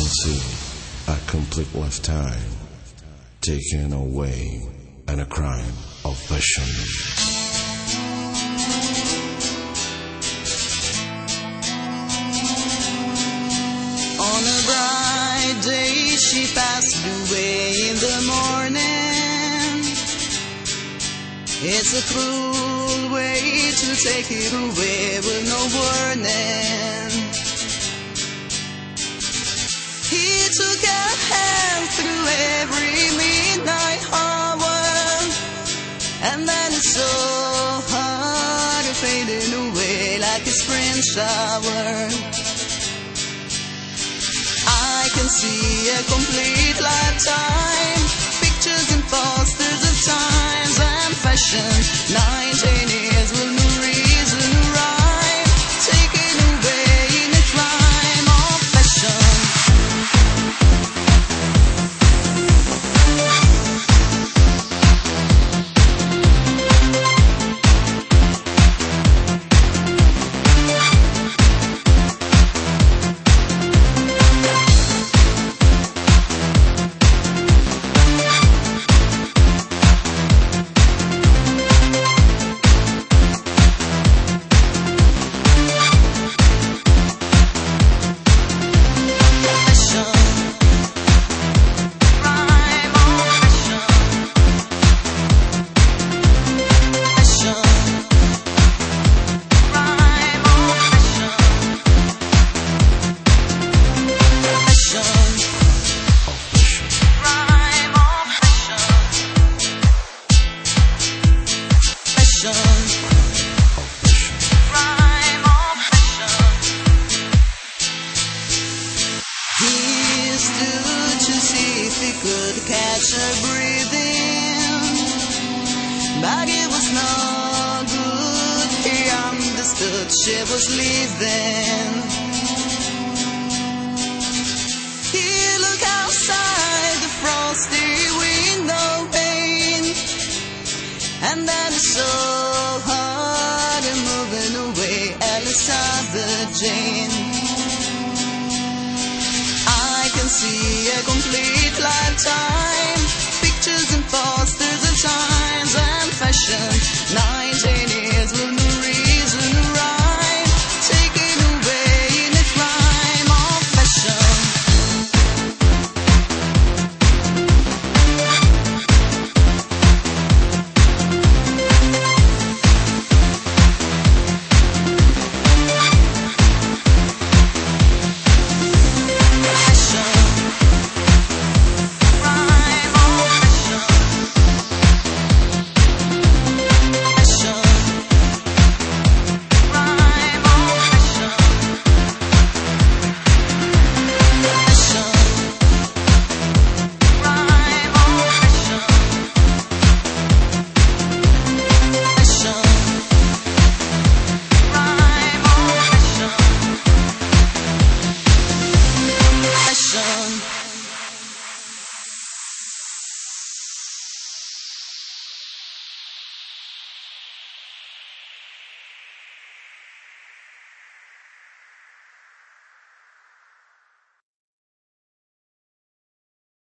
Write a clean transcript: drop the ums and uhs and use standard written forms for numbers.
see a complete lifetime taken away and a crime of passion. On a bright day she passed away in the morning. It's a cruel way to take it away with no warning. He took her hand through every midnight hour, and then it's so hard fading away like a spring shower. I can see a complete lifetime, pictures and posters of times and fashion. 19 years with no reason to rhyme, taken away in a crime of passion. He stood to see if he could catch her breathing, but it was no good. He understood she was leaving. He looked outside the frosty window pane, and then he saw